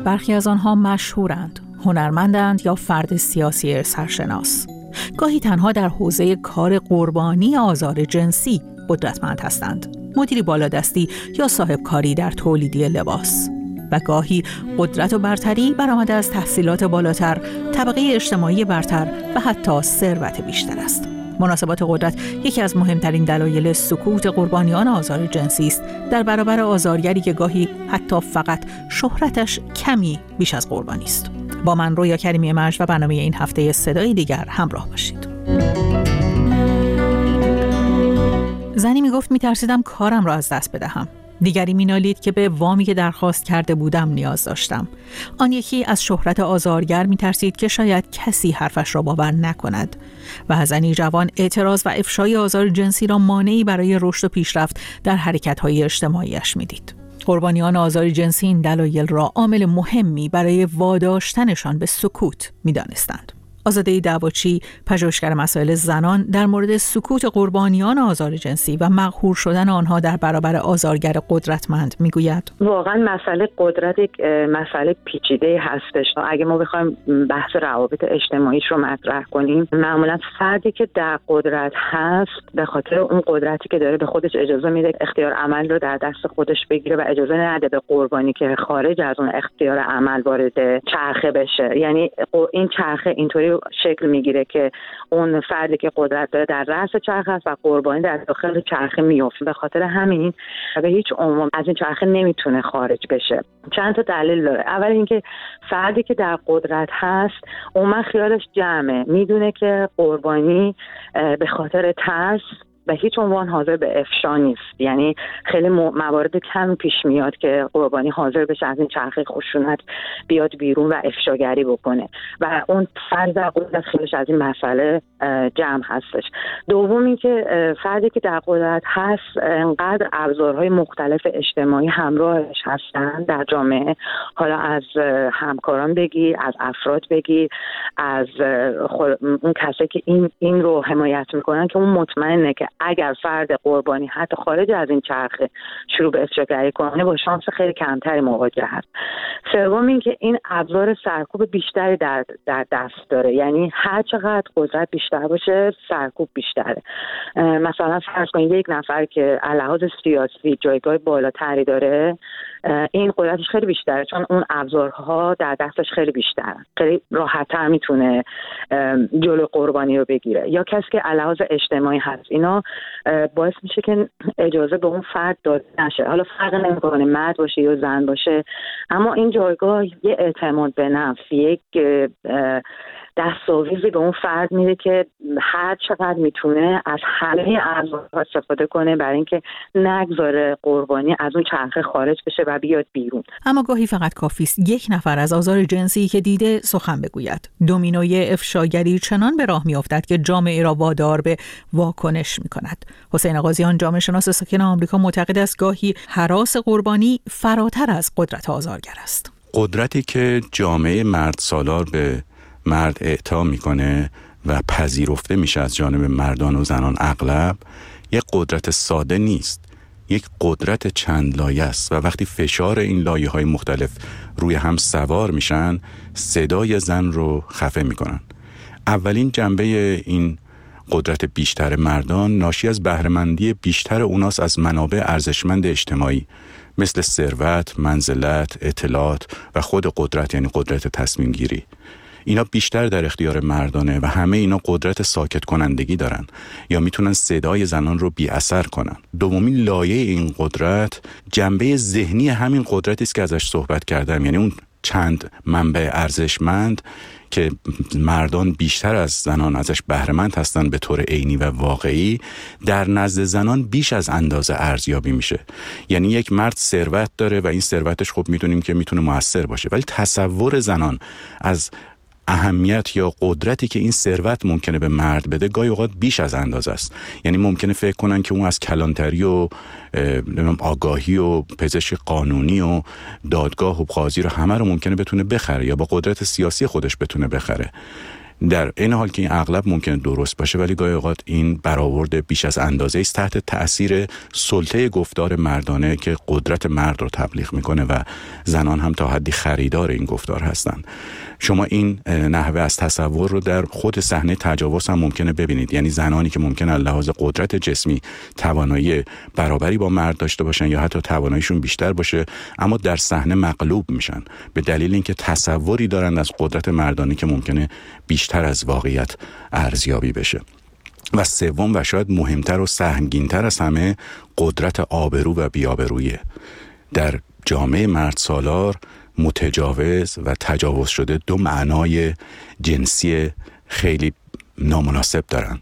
برخی از آنها مشهورند، هنرمندند یا فرد سیاسی سرشناس. گاهی تنها در حوزه کار قربانی آزار جنسی قدرتمند هستند، مدیری بالادستی یا صاحب کاری در تولیدی لباس. و گاهی قدرت و برتری برآمده از تحصیلات بالاتر، طبقه اجتماعی برتر و حتی ثروت بیشتر است. مناسبات قدرت یکی از مهمترین دلایل سکوت قربانیان آزار جنسی است، در برابر آزارگری که گاهی حتی فقط شهرتش کمی بیش از قربانی است. با من رویا کریمی مرج و برنامه این هفته صدای دیگر همراه باشید. زنی میگفت میترسیدم کارم را از دست بدهم. دیگری مینالید که به وامی که درخواست کرده بودم نیاز داشتم. آن یکی از شهرت آزارگر میترسید که شاید کسی حرفش را باور نکند. و زنی جوان اعتراض و افشای آزار جنسی را مانعی برای رشد و پیشرفت در حرکت‌های اجتماعیش میدید. قربانیان آزار جنسی این دلایل را عامل مهمی برای واداشتنشان به سکوت می‌دانستند. آزاده دعواچی، پژوهشگر مسائل زنان، در مورد سکوت قربانیان آزار جنسی و مقهور شدن آنها در برابر آزارگر قدرتمند میگوید: واقعا مسئله قدرت یک مسئله پیچیده هستش. اگه ما بخوایم بحث روابط اجتماعیش رو مطرح کنیم، معمولا فردی که در قدرت هست به خاطر اون قدرتی که داره به خودش اجازه میده اختیار عمل رو در دست خودش بگیره و اجازه نده به قربانی که خارج از اون اختیار عمل وارد چرخه بشه. یعنی این چرخه اینطوری شکل میگیره که اون فردی که قدرت داره در رأس چرخه است و قربانی در داخل چرخه میفته. به خاطر همین به هیچ عنوان از این چرخه نمیتونه خارج بشه. چند تا دلیل داره. اول اینکه فردی که در قدرت هست اون خیالش جمعه، میدونه که قربانی به خاطر ترس به هیچ عنوان حاضر به افشا نیست. یعنی خیلی موارد کم پیش میاد که قربانی حاضر بشه از این چرخه خشونت بیاد بیرون و افشاگری بکنه و اون فرد در قدرت خیلیش از این مسئله جمع هستش. دوم این که فردی که در قدرت هست انقدر ابزارهای مختلف اجتماعی همراهش هستن در جامعه، حالا از همکاران بگیر، از افراد بگیر، از اون کسی که این رو حمایت میکنن، که اون مطمئنه که اگر فرد قربانی حتی خارج از این چرخه شروع به افشاگری کنه با شانس خیلی کمتری مواجه هست. سوم این که این ابزار سرکوب بیشتری در دست داره. یعنی هر چقدر قدرت بیشتر باشه سرکوب بیشتره. مثلا فرض کنید یک نفر که لحاظ سیاسی جایگاه بالاتری داره، این قدرتش خیلی بیشتره چون اون ابزارها در دستش خیلی بیشتره، خیلی راحت‌تر میتونه جلو قربانی رو بگیره. یا کسی که لحاظ اجتماعی هست، اینا باعث میشه که اجازه به اون فرد داده نشه. حالا فرق نمیکنه مرد باشه یا زن باشه، اما این جایگاه یه اعتماد به نفس، یک دستاویزی به اون فرد میده که هر چقدر میتونه از همه ابزارها استفاده کنه برای اینکه نگذاره قربانی از اون چرخه خارج بشه و بیاد بیرون. اما گاهی فقط کافی است یک نفر از آزار جنسی که دیده سخن بگوید. دومینوی افشاگری چنان به راه میافتد که جامعه را وادار به واکنش میکند. حسین آغازیان، جامعه شناس ساکن آمریکا، معتقد است گاهی هراس قربانی فراتر از قدرت آزارگر است. قدرتی که جامعه مرد سالار به مرد اعطا میکنه و پذیرفته میشه از جانب مردان و زنان اغلب، یک قدرت ساده نیست، یک قدرت چند لایه است و وقتی فشار این لایه‌های مختلف روی هم سوار میشن صدای زن رو خفه میکنن. اولین جنبه این قدرت بیشتر مردان ناشی از بهره‌مندی بیشتر اوناست از منابع ارزشمند اجتماعی مثل ثروت، منزلت، اطلاعات و خود قدرت، یعنی قدرت تصمیم گیری. اینا بیشتر در اختیار مردانه و همه اینا قدرت ساکت کنندگی دارن یا میتونن صدای زنان رو بی اثر کنن. دومین لایه این قدرت جنبه ذهنی همین قدرتی است که ازش صحبت کردم، یعنی اون چند منبع ارزشمند که مردان بیشتر از زنان ازش بهره‌مند هستن به طور عینی و واقعی، در نزد زنان بیش از اندازه ارزیابی میشه. یعنی یک مرد ثروت داره و این ثروتش خب میدونیم که میتونه موثر باشه، ولی تصور زنان از اهمیت یا قدرتی که این ثروت ممکنه به مرد بده گاهی اوقات بیش از اندازه است. یعنی ممکنه فکر کنن که اون از کلانتری و آگاهی و پزشک قانونی و دادگاه و قاضی رو همه رو ممکنه بتونه بخره یا با قدرت سیاسی خودش بتونه بخره. در این حال که این اغلب ممکنه درست باشه، ولی گاهی اوقات این برآورد بیش از اندازه است تحت تأثیر سلطه گفتار مردانه که قدرت مرد رو تبلیغ میکنه و زنان هم تا حدی خریدار این گفتار هستند. شما این نحوه از تصور رو در خود صحنه تجاوز هم ممکنه ببینید، یعنی زنانی که ممکنه از لحاظ قدرت جسمی توانایی برابری با مرد داشته باشن یا حتی تواناییشون بیشتر باشه، اما در صحنه مغلوب میشن به دلیل اینکه تصوری دارن از قدرت مردانه که ممکنه بیشتر از واقعیت ارزیابی بشه. و سوم و شاید مهمتر و سهمگینتر از همه، قدرت آبرو و بی‌آبرویی. در جامعه مرد سالار متجاوز و تجاوز شده دو معنای جنسی خیلی نامناسب دارن.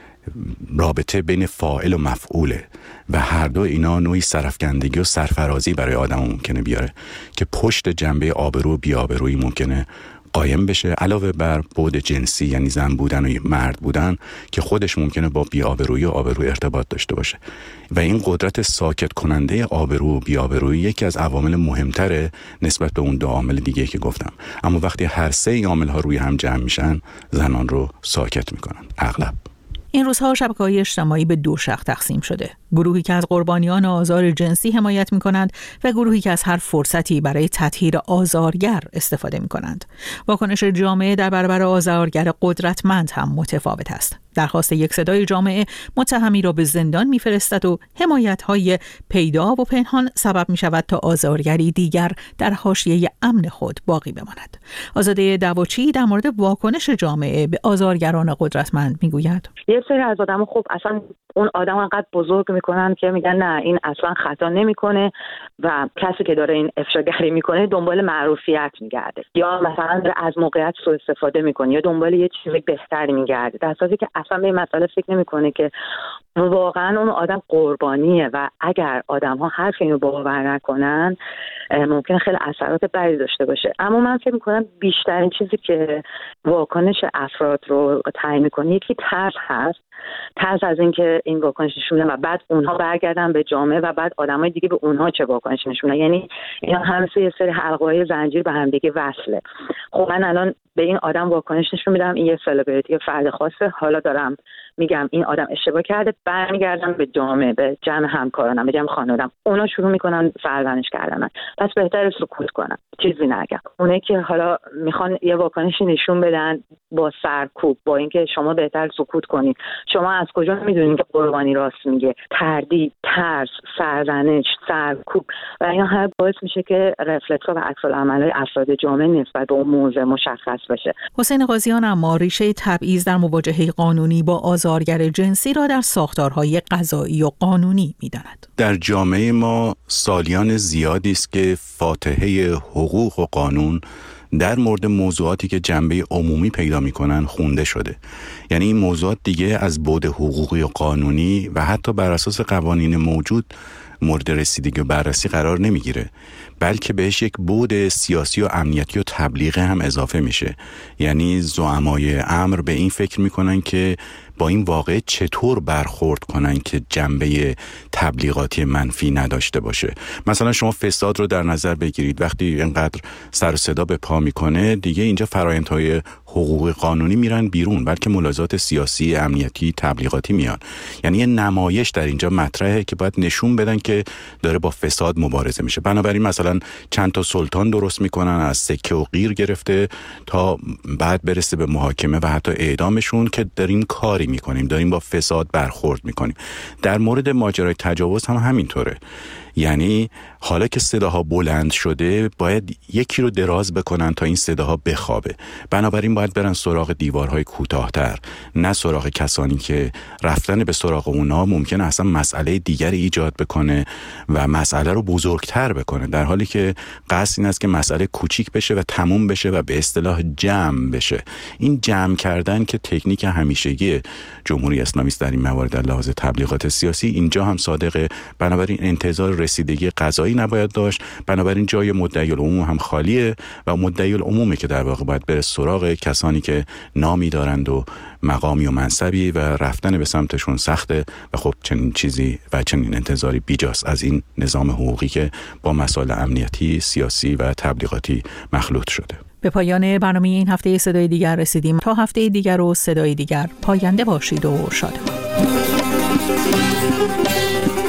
رابطه بین فاعل و مفعوله و هر دو اینا نوعی سرفکندگی و سرفرازی برای آدم ممکنه بیاره که پشت جنبه آبرو و بی‌آبرویی ممکنه قایم بشه، علاوه بر بعد جنسی یعنی زن بودن و مرد بودن که خودش ممکنه با بی‌آبرویی و آبرو ارتباط داشته باشه. و این قدرت ساکت کننده آبرو و بی‌آبرویی یکی از عوامل مهمتره نسبت به اون دو عامل دیگه که گفتم. اما وقتی هر سه این عامل ها روی هم جمع میشن، زنان رو ساکت میکنن اغلب. این روزها شبکه‌های اجتماعی به دو شاخ تقسیم شده. گروهی که از قربانیان آزار جنسی حمایت می‌کنند و گروهی که از هر فرصتی برای تطهیر آزارگر استفاده می‌کنند. واکنش جامعه در برابر آزارگر قدرتمند هم متفاوت است. درخواست یک صدای جامعه متهمی را به زندان می‌فرستد و حمایت‌های پیدا و پنهان سبب می‌شود تا آزارگری دیگر در حاشیه امن خود باقی بماند. آزاده دواچی در مورد واکنش جامعه به آزارگران قدرتمند می‌گوید: یه سری از آدم‌ها خب اصلا اون آدم انقدر بزرگ میکنن که میگن نه این اصلا خطا نمیکنه و کسی که داره این افشاگری میکنه دنبال معروفیت میگرده یا مثلا داره از موقعیت سوء استفاده میکنه یا دنبال یه چیز بهتری میگرده، در حالی که اصلا به این مسئله فکر نمیکنه که واقعا اون آدم قربانیه و اگر آدم‌ها حرف اینو باور نکنن ممکنه خیلی اثرات بدی داشته باشه. اما من فکر میکنم بیشترین چیزی که واکنش افراد رو تعیین میکنه یکی ترس هست. ترس از اینکه این واکنش نشون بدن و بعد اونها برگردن به جامعه و بعد آدمای دیگه به اونها چه واکنش نشون بدن. یعنی اینا همسه یه سری حلقه‌های زنجیر به هم دیگه وصله. خب من الان به این آدم واکنش نشون میدم، این یه سلبریتی فرد خاصه، حالا دارم میگم این آدم اشتباه کرده، برمیگردم به جامعه، به جمع همکارانم، به جمع خانواده‌ام، اونا شروع میکنن سرزنش کردن. پس بهتره سکوت کنم، چیزی نگم. اونایی که حالا میخوان یه واکنشی نشون بدن با سرکوب، با اینکه شما بهتر سکوت کنید. شما از کجا میدونید که قربانی راست میگه؟ تردید، ترس، سرزنش، سرکوب و اینا هر باعث میشه که رفلکس‌ها و عکس‌العمل‌های افراد جامعه نسبت به اون موضوع مشخص بشه. حسین قاضیان اما ریشه تبعیض در مواجهه قانونی با آزارگر جنسی را در ساختارهای قضایی و قانونی می‌داند. در جامعه ما سالیان زیادی است که فاتحه حقوق و قانون در مورد موضوعاتی که جنبه عمومی پیدا می‌کنن خونده شده. یعنی این موضوعات دیگه از بعد حقوقی و قانونی و حتی بر اساس قوانین موجود مورد رسیدگی و بررسی قرار نمیگیره، بلکه بهش یک بعد سیاسی و امنیتی و تبلیغی هم اضافه میشه. یعنی زعمای امر به این فکر میکنن که با این واقعه چطور برخورد کنن که جنبه تبلیغاتی منفی نداشته باشه. مثلا شما فساد رو در نظر بگیرید، وقتی اینقدر سر و صدا به پا میکنه دیگه اینجا فرآیندهای حقوقی قانونی میرن بیرون، بلکه ملاحظات سیاسی، امنیتی، تبلیغاتی میان. یعنی یه نمایش در اینجا مطرحه که باید نشون بدن که داره با فساد مبارزه میشه. بنابراین مثلا چند تا سلطان درست میکنن، از سکه و قیر گرفته تا بعد برسه به محاکمه و حتی اعدامشون که دارین کاری میکنیم، داریم با فساد برخورد میکنیم. در مورد ماجرای تجاوز هم همینطوره. یعنی حالا که صداها بلند شده باید یکی رو دراز بکنن تا این صداها بخوابه. بنابراین باید برن سراغ دیوارهای کوتاه‌تر، نه سراغ کسانی که رفتن به سراغ اونا ممکنه اصلا مسئله دیگری ایجاد بکنه و مسئله رو بزرگتر بکنه، در حالی که قصد این است که مسئله کوچیک بشه و تموم بشه و به اصطلاح جمع بشه. این جمع کردن که تکنیک همیشگی جمهوری اسلامی است در این موارد در لحاظ تبلیغات سیاسی، اینجا هم صادقه. بنابراین انتظار رسیدگی قضایی نباید داشت. بنابراین جای مدعی العموم هم خالیه و مدعی العمومه که در واقع باید بره سراغ کسانی که نامی دارند و مقامی و منصبی و رفتن به سمتشون سخته و خب چنین چیزی و چنین انتظاری بیجاست از این نظام حقوقی که با مسائل امنیتی، سیاسی و تبلیغاتی مخلوط شده. به پایان برنامه این هفته صدای دیگر رسیدیم. تا هفته دیگر و صدای دیگر، پاینده باشید و شادمان.